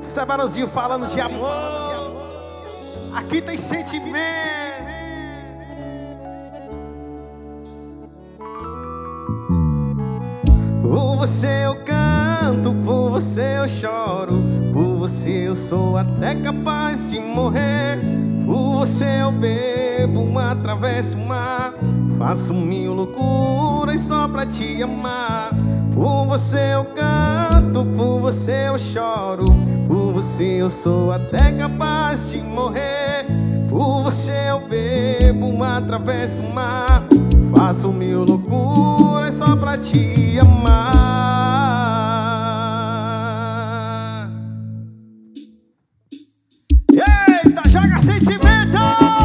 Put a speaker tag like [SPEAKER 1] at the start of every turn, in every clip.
[SPEAKER 1] Isso é Barãozinho falando de amor. Aqui tem sentimento. Por você eu canto, por você eu choro, por você eu sou até capaz de morrer. Por você eu bebo, atravesso o mar, faço mil loucuras só pra te amar. Por você eu canto, por você eu choro, por você eu sou até capaz de morrer. Por você eu bebo, atravesso o mar, faço mil loucuras só pra te amar. Eita, joga sentimento!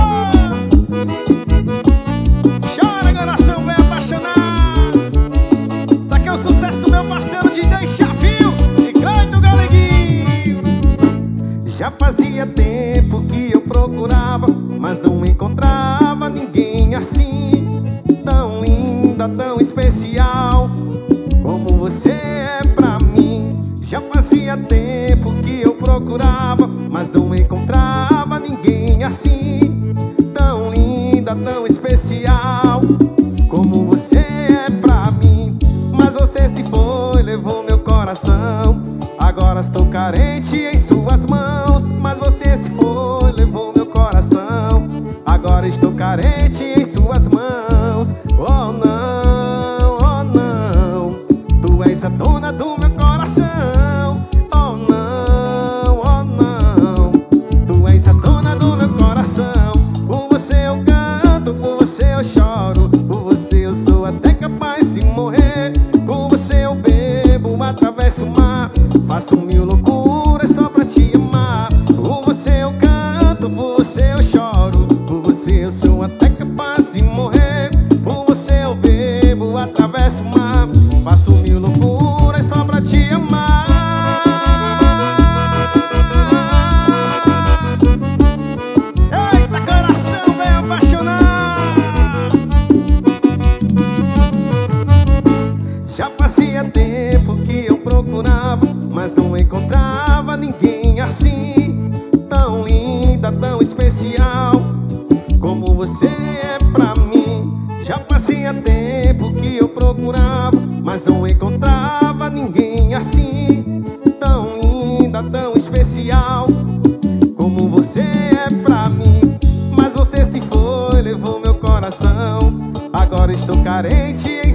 [SPEAKER 1] Chora, coração bem apaixonado. Isso aqui é o sucesso do meu parceiro DJ Chavinho e Cleito Galeguinho. Já fazia tempo que eu procurava, mas não encontrava ninguém assim, tão linda, tão especial como você é pra mim. Já fazia tempo que eu procurava, mas não encontrava ninguém assim, tão linda, tão especial como você é pra mim. Mas você se foi, levou meu coração, agora estou carente em suas mãos. Mas você se foi, levou meu coração, agora estou carente em suas mãos. Oh não, oh não, tu és a dona do meu coração. Oh não, oh não, tu és a dona do meu coração. Por você eu canto, por você eu choro, por você eu sou até capaz de morrer. Por você eu bebo, atravesso o mar, faço mil loucuras só pra te amar. Por você eu canto, por você eu choro, por você eu sou até capaz de morrer. Por você eu bebo, atravesso o mar, faço mil loucuras só pra te amar. Eita, coração bem apaixonado. Já fazia tempo que eu procurava, mas não encontrava ninguém assim, tão linda, tão especial como você é pra mim. Já fazia tempo que eu procurava, mas não encontrava ninguém assim, tão linda, tão especial como você é pra mim. Mas você se foi, levou meu coração, agora estou carente em